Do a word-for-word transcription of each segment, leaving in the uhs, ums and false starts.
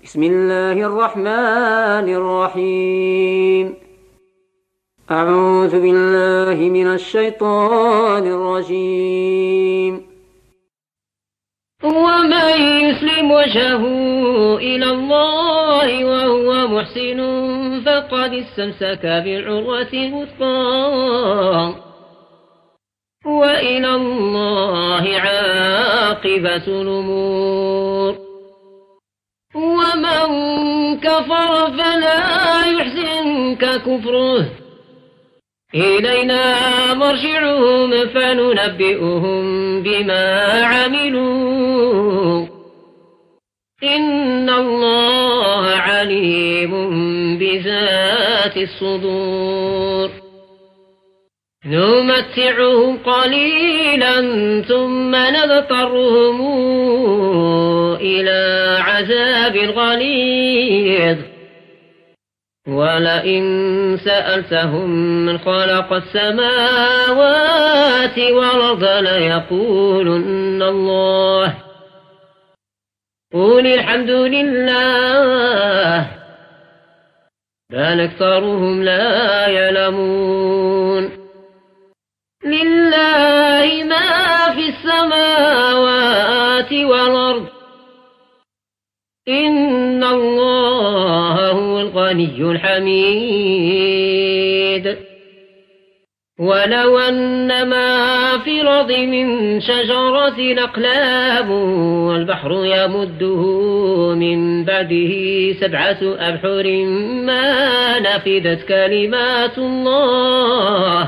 بسم الله الرحمن الرحيم. أعوذ بالله من الشيطان الرجيم. ومن يسلم وجهه إلى الله وهو محسن فقد استمسك بالعروة الوثقى وإلى الله عاقبة الأمور. ومن كفر فلا يحزنك كفره إلينا مرجعهم فننبئهم بما عملوا إن الله عليم بذات الصدور. نمتعهم قليلا ثم نضطرهم إلى عذاب غليظ. ولئن سألتهم من خلق السماوات والأرض ليقولن الله قل الحمد لله بل أكثرهم لا يعلمون. لله ما في السماوات والأرض إن الله هو الغني الحميد. ولو أن ما في الأرض من شجرة أقلام والبحر يمده من بعده سبعة أبحر ما نفدت كلمات الله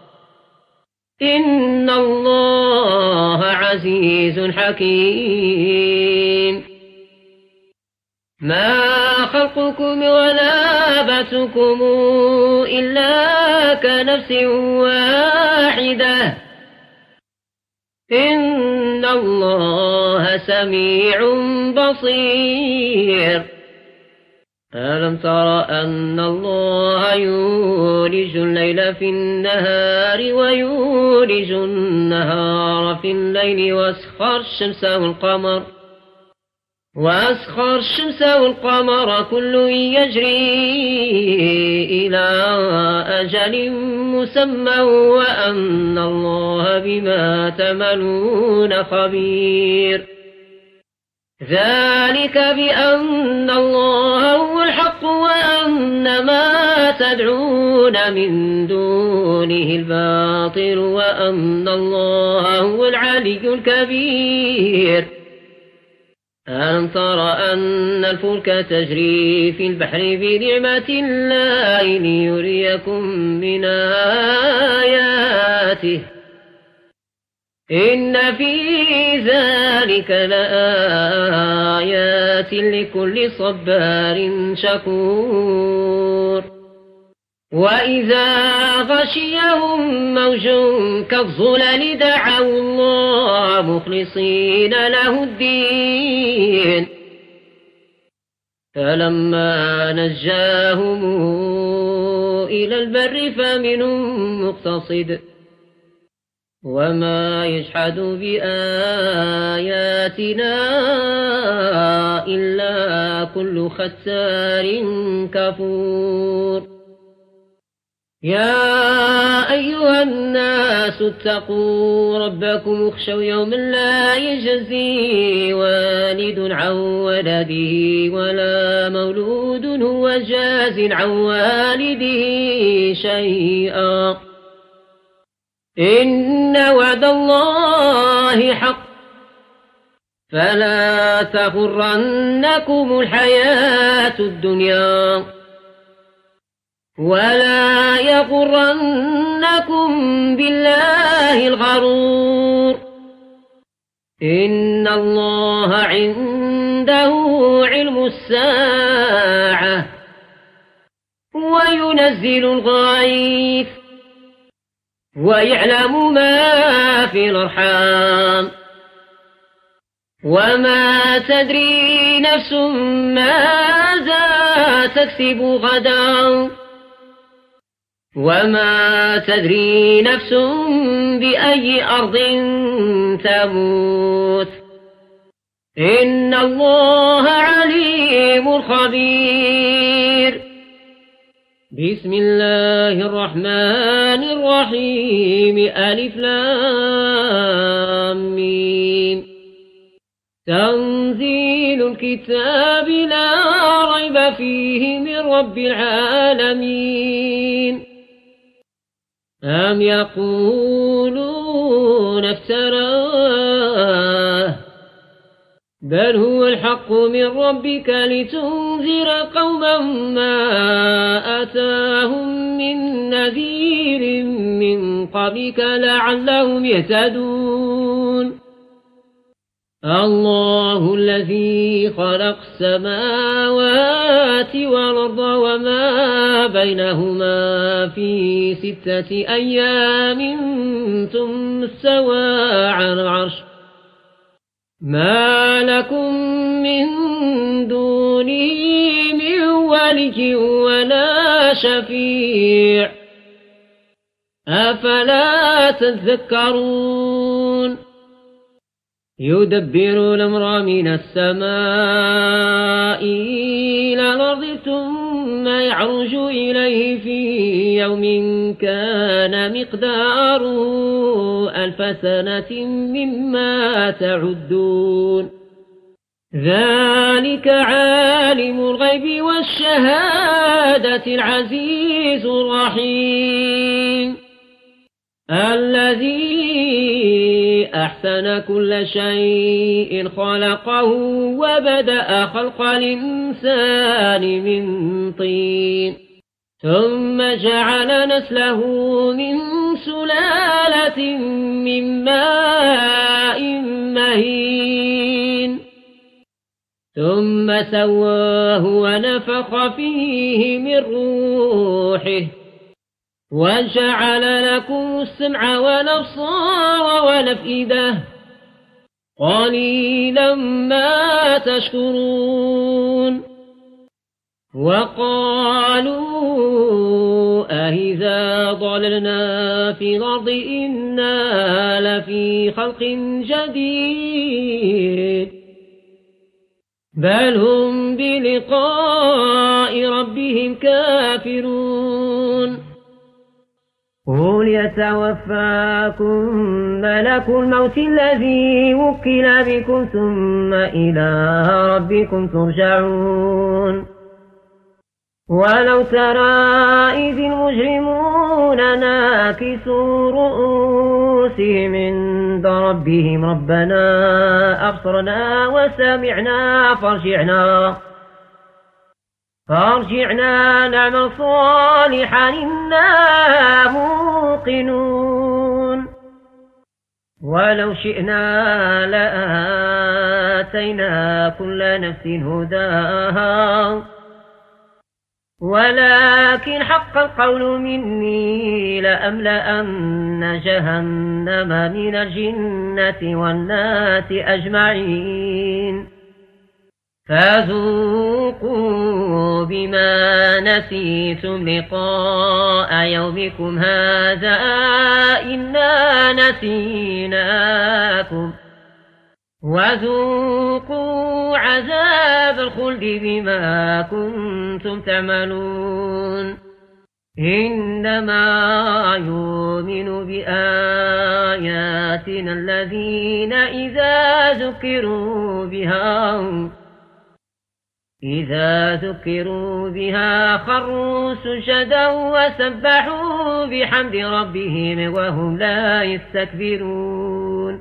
إن الله عزيز حكيم. ما خلقكم ولا بعثكم إلا كنفس واحدة إن الله سميع بصير. ألم تر أن الله يولج الليل في النهار ويولج النهار في الليل وأسخر الشمس والقمر وأسخر الشمس والقمر كل يجري إلى أجل مسمى وأن الله بما تعملون خبير. ذلك بأن الله هو الحق وأن ما تدعون من دونه الباطل وأن الله هو العلي الكبير. ألم تر أن الفلك تجري في البحر بنعمة الله ليريكم من آياته إن في ذلك لآيات لكل صبار شكور. وإذا غشيهم موج كالظلل دعوا الله مخلصين له الدين فلما نجاهم إلى البر فمنهم مقتصد وما يجحد بآياتنا إلا كل ختار كفور. يا أيها الناس اتقوا ربكم واخشوا يوما لا يجزي والد عن ولده ولا مولود هو جاز عن والده شيئا إن وعد الله حق فلا تغرنكم الحياة الدنيا ولا يغرنكم بالله الغرور. إن الله عنده علم الساعة وينزل الغيث ويعلم ما في الأرحام وما تدري نفس ماذا تكسب غدا وما تدري نفس بأي أرض تموت إن الله عليم العليم الخبير. بسم الله الرحمن الرحيم. ألف لام ميم. تنزيل الكتاب لا ريب فيه من رب العالمين. أم يقولون افتراه بل هو الحق من ربك لتنذر قوما ما أتاهم من نذير من قبلك لعلهم يهتدون. الله الذي خلق السماوات والأرض وما بينهما في ستة أيام ثم استوى على العرش. ما لكم من دونه من ولي ولا شفيع أفلا تذكرون. يدبر الأمر من السماء إلى الأرض ثم يعرج إليه في يوم كان مقداره ألف سنة مما تعدون. ذلك عالم الغيب والشهادة العزيز الرحيم الذي أحسن كل شيء خلقه وبدأ خلق الإنسان من طين ثم جعل نسله من سلالة من ماء مهين ثم سواه ونفخ فيه من روحه وجعل لكم السمع والأبصار والأفئدة قليلا ما تشكرون. وقالوا أإذا ضللنا في الأرض إنا لفي خلق جديد بل هم بلقاء ربهم كافرون. قل يتوفاكم ملك الموت الذي وكل بكم ثم إلى ربكم ترجعون. ولو ترى إذ المجرمون ناكسوا رؤوسهم عند ربهم ربنا أبصرنا وسمعنا فارجعنا فارجعنا نعمل صالحا إنا موقنون. ولو شئنا لآتينا كل نفس هداها ولكن حق القول مني لأملأن جهنم من الجنة والناس أجمعين. فذوقوا بما نسيتم لقاء يومكم هذا إنا نسيناكم وذوقوا عذاب الخلد بما كنتم تعملون. إنما يؤمن بآياتنا الذين إذا ذكروا بها إذا ذكروا بها خروا سجدا وسبحوا بحمد ربهم وهم لا يستكبرون.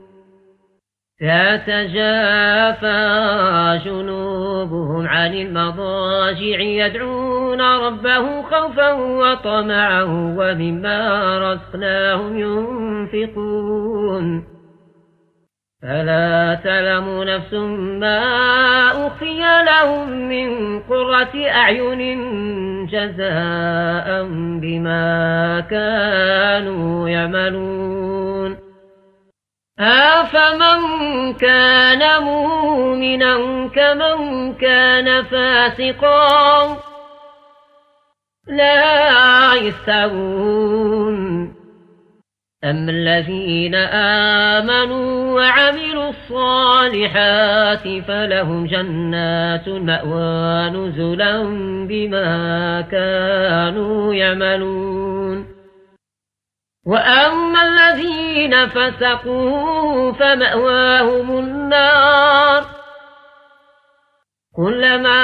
تتجافى جنوبهم عن المضاجع يدعون ربهم خوفا وطمعا ومما رزقناهم ينفقون. فلا تعلم نفس ما أخفي لهم من قرة أعين جزاء بما كانوا يعملون. أفمن كان مؤمنا كمن كان فاسقا لا يستوون أما الذين آمنوا وعملوا الصالحات فلهم جنات المأوى نزلا بما كانوا يعملون. وأما الذين فسقوا فمأواهم النار كلما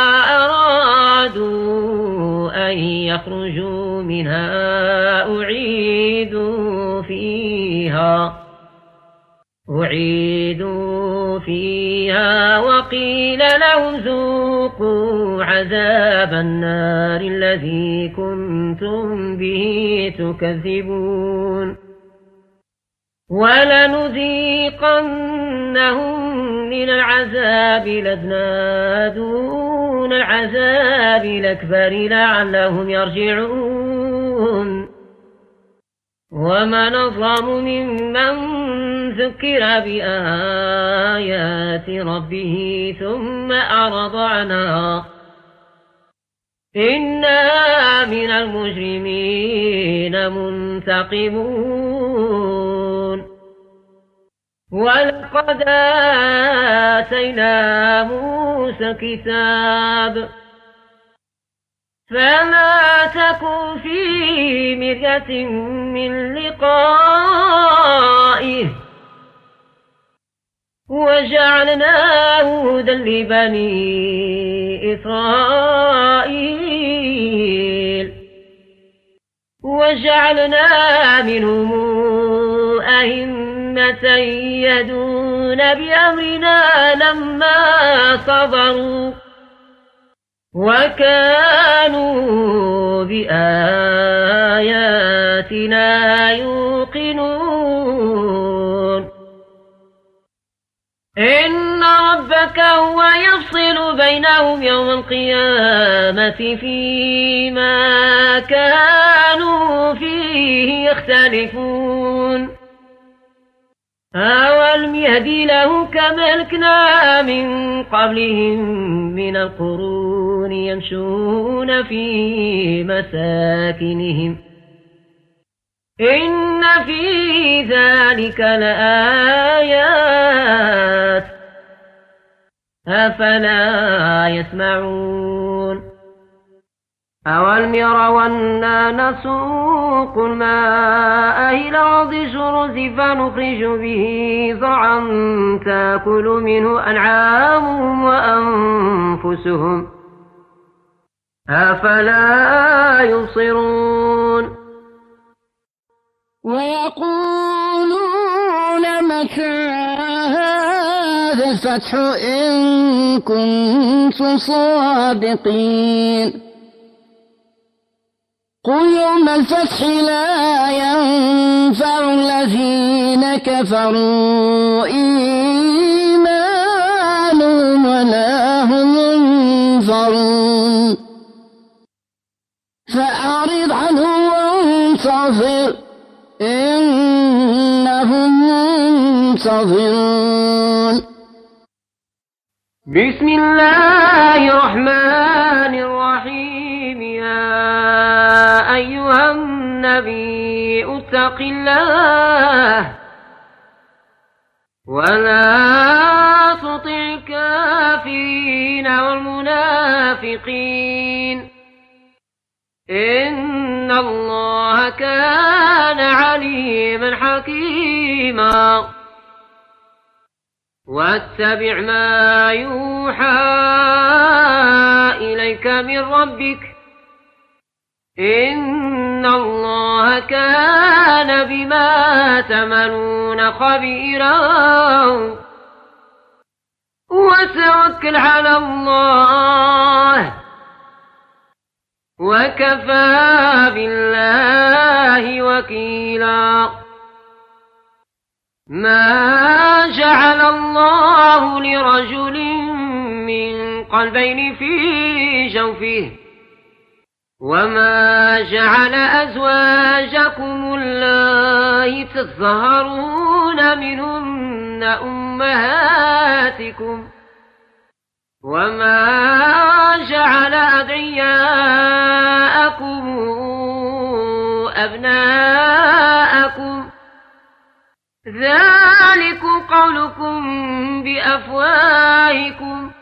أرادوا أن يخرجوا منها أعيدوا فيها أعيدوا فيها وقيل لهم ذوقوا عذاب النار الذي كنتم به تكذبون. ولنذيقنهم من العذاب الأدنى دون العذاب الأكبر لعلهم يرجعون. ومن أظلم ممن ذكر بآيات ربه ثم أعرض عنها إنا من المجرمين منتقمون. ولقد آتينا موسى الكتاب فلا تكن في مرية من لقائه وجعلناه هدى لبني إسرائيل وجعلنا منهم أئمة يهدون بأمرنا لما صبروا وكانوا بآياتنا يوقنون. إن ربك هو يفصل بينهم يوم القيامة فيما كانوا فيه يختلفون. أولم يهدي له كما أهلكنا من قبلهم من القرون يمشون في مساكنهم إن في ذلك لآيات أفلا يسمعون. أولم يروا أنا نسوق الماء إلى الأرض الجرز فنخرج به زرعا تأكل منه أنعامهم وأنفسهم أفلا يبصرون. ويقولون متى هذا الفتح إن كنتم صادقين. قل يوم الفتح لا ينفع الذين كفروا إيمانهم ولا هم ينظرون. فأعرض عنهم وانتظر إنهم منتظرون. بسم الله الرحمن الرحيم. يا أيها النبي اتق الله ولا تطع الكافرين والمنافقين إن الله كان عليما حكيما. واتبع ما يوحى إليك من ربك إن الله كان بما تعملون خبيرا. وتوكل على الله وكفى بالله وكيلا. ما جعل الله لرجل من قلبين في جوفه وما جعل أزواجكم اللائي تظهرون منهن أمهاتكم وما جعل أدعياءكم أبناءكم ذلكم قولكم بأفواهكم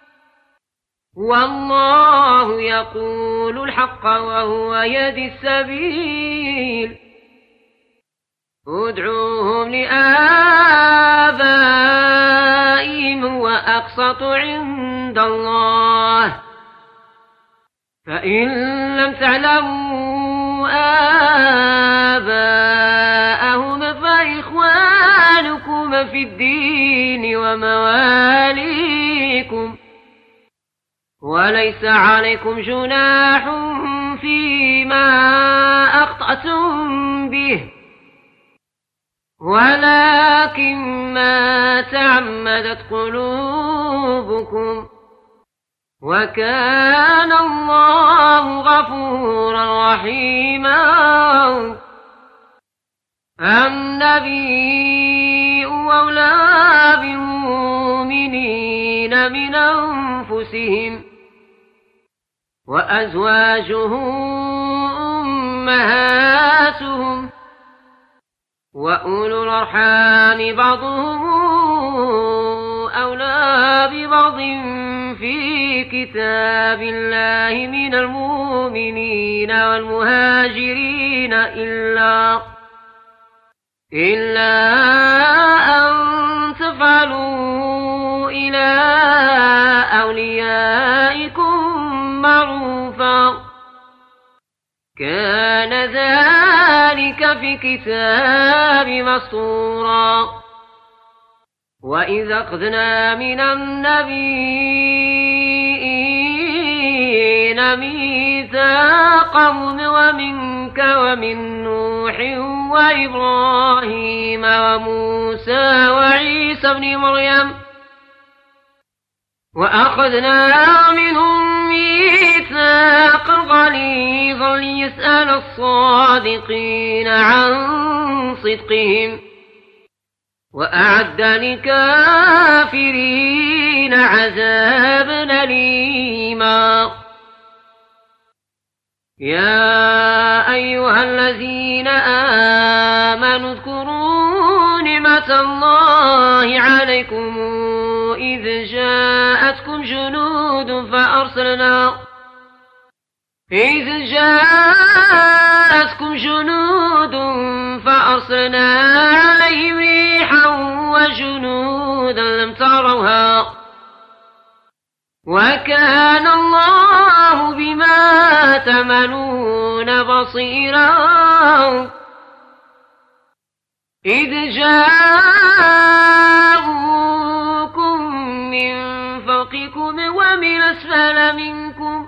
والله يقول الحق وهو يهدي السبيل ادعوهم لآبائهم وأقسط عند الله فإن لم تعلموا آباءهم فإخوانكم في الدين ومواليكم وليس عليكم جناح فيما أخطأتم به ولكن ما تعمدت قلوبكم وكان الله غفورا رحيما. النبي أولى بالمؤمنين من أنفسهم وأزواجه أمهاتهم وأولو الأرحام بعضهم أولى ببعض في كتاب الله من المؤمنين والمهاجرين إلا إلا أن تفعلوا إلى أوليائكم معروفا كان ذلك في كتاب مسطورا. وإذا أخذنا من النبيين ميثاقهم ومنك ومن نوح وإبراهيم وموسى وعيسى ابن مريم وأخذنا منهم ميثاقا غليظا ليسأل الصادقين عن صدقهم وأعد للكافرين عذابا أليما. يا أيها الذين آمنوا اذكروا نعمة الله عليكم إذ جاءتكم جنود فأرسلنا إذ جاءتكم جنود فأرسلنا عليهم ريحا وجنودا لم تروها وكان الله بما تعملون بصيرا. إذ جاءوكم من فوقكم ومن أسفل منكم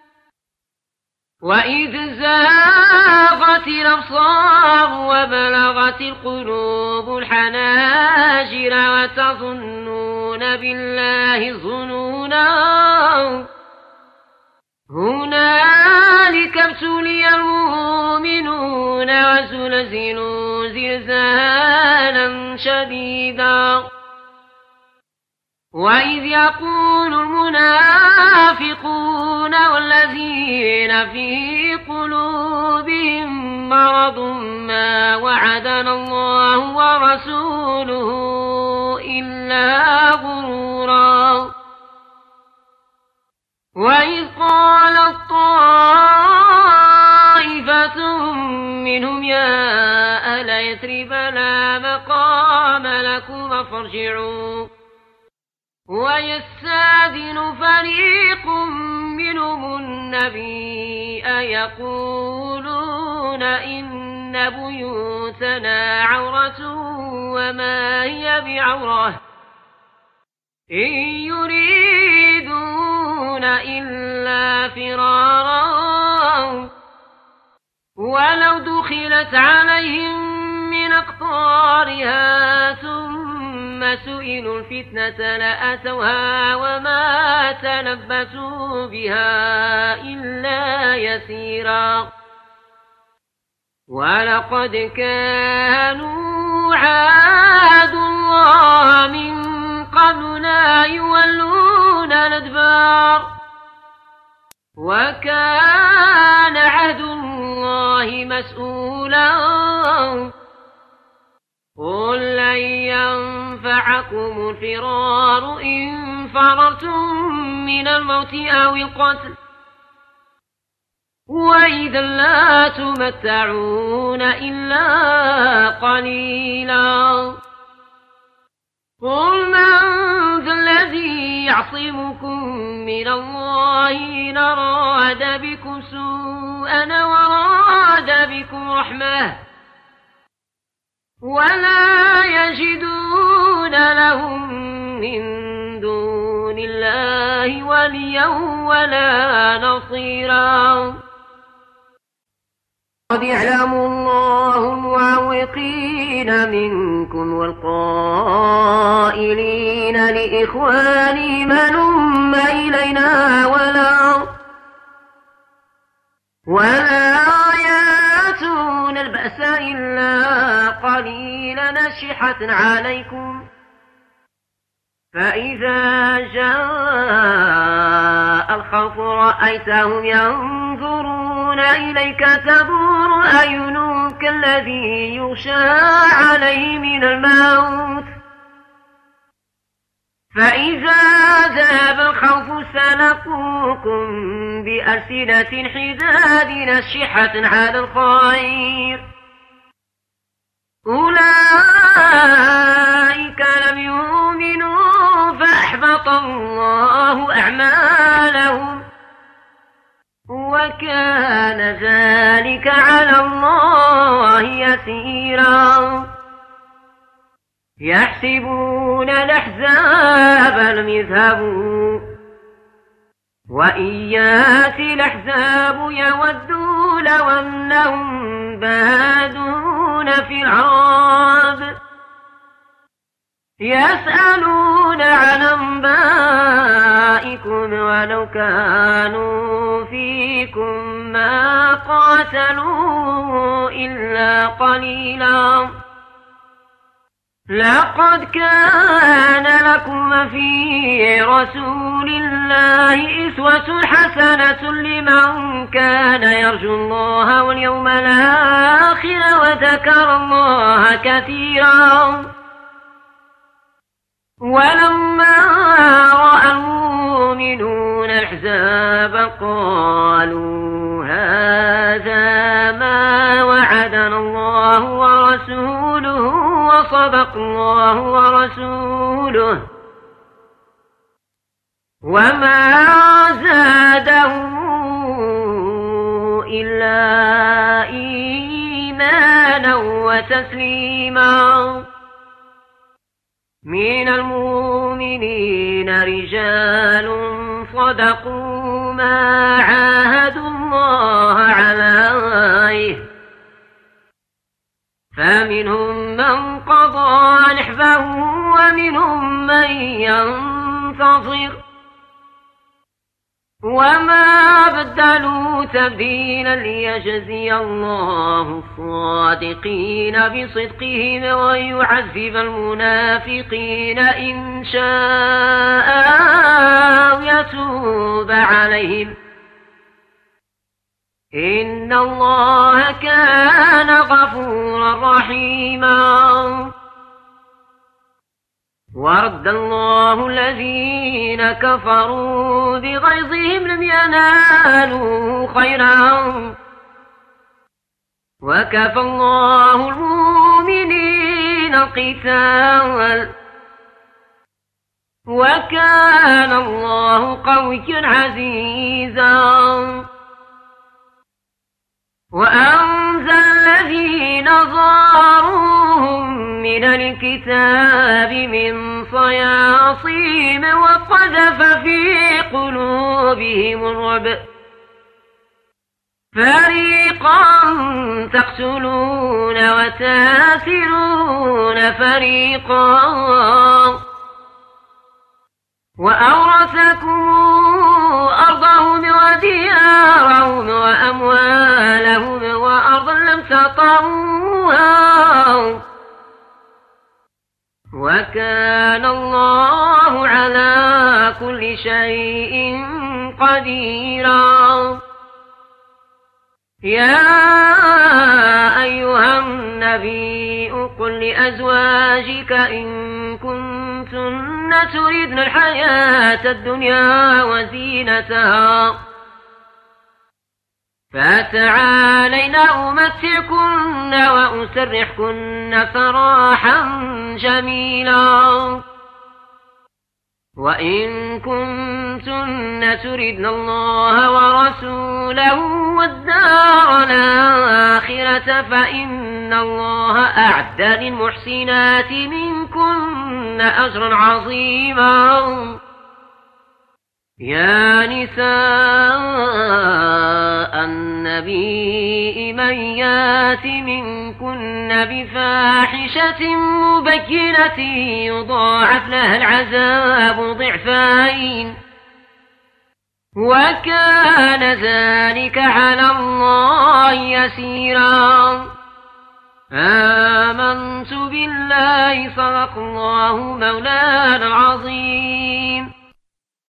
وإذ زاغت الأبصار وبلغت القلوب الحناجر وتظنون بالله الظنونا هنالك ابتلي المؤمنون وزلزلوا زلزالا شديدا. وإذ يقول المنافقون والذين في قلوبهم مرض ما وعدنا الله ورسوله إلا غرورا. وإذ قالت طائفة منهم يا أهل يثرب لا مقام لكم فارجعوا ويستأذن فريق منهم النبي يقولون إن بيوتنا عورة وما هي بعورة إن يريدون إلا فرارا ولو دخلت عليهم من أقطارها ثم سئلوا الفتنة لأتوها وما تلبثوا بها إلا يسيرا. ولقد كانوا عاهدوا الله من قبل لا يولون الأدبار وكان عهد الله مسؤولا. قل لن ينفعكم الفرار إن فررتم من الموت أو القتل وإذا لا تمتعون إلا قليلا قل من ذا الذي يعصمكم من الله إن أراد بكم سوءا وراد بكم رحمة ولا يجدون لهم من دون الله وليا ولا نصيرا قد يعلم الله المعوقين منكم والقائلين لإخوانهم هلم إلينا ولا ولا يأتون البأس إلا قليلا نشحة عليكم فإذا جاء الخوف رأيتهم ينظرون إليك تدور أعينهم كالذي يغشى عليه من الموت فإذا ذهب الخوف سلقوكم بألسنة حداد نشحة على الخير أولئك لم يؤمنوا فأحبط الله أعمالهم وكان ذلك على الله يسيرا يحسبون الأحزاب لم يذهبوا وإن يأتي الأحزاب يودوا لو أنهم بادون في الأعراب يسألون عن أنبائكم ولو كانوا فيكم ما قاتلوا إلا قليلا لقد كان لكم في رسول الله أسوة حسنة لمن كان يرجو الله واليوم الآخر وذكر الله كثيرا ولما رأى المؤمنون الأحزاب قالوا هذا ما وعدنا الله ورسوله وصدق الله ورسوله وما زادهم إلا إيمانا وتسليما من المؤمنين رجال صدقوا ما عاهدوا الله عليه فمنهم من قضى نحبه ومنهم من ينتظر وما بدلوا تبديلا ليجزي الله الصادقين بصدقهم ويعذب المنافقين إن شاء أو يتوب عليهم إن الله كان غفورا رحيما ورد الله الذين كفروا بغيظهم لم ينالوا خيرا وكفى الله المؤمنين القتال وكان الله قويا عزيزا وأنزل الذين ظاهروهم من الكتاب من صياصيم وقذف في قلوبهم الرعب فريقا تقتلون وتاسرون فريقا وأورثكم أرضهم وديارهم وأموالهم وأرضا لم تطئوها وكان الله على كل شيء قديرا يا أيها النبي قل لأزواجك أزواجك إن كنتن تردن الحياة الدنيا وزينتها فتعالين أمتعكن وأسرحكن سراحا جميلا وإن كنتن تردن الله ورسوله والدار الآخرة فإن الله أعد للمحسنات منكن أجرا عظيما. يا نساء النبي من يات منكن بفاحشة مبينة يضاعف لها العذاب ضعفين وكان ذلك على الله يسيرا. آمنت بالله صدق الله مولانا العظيم.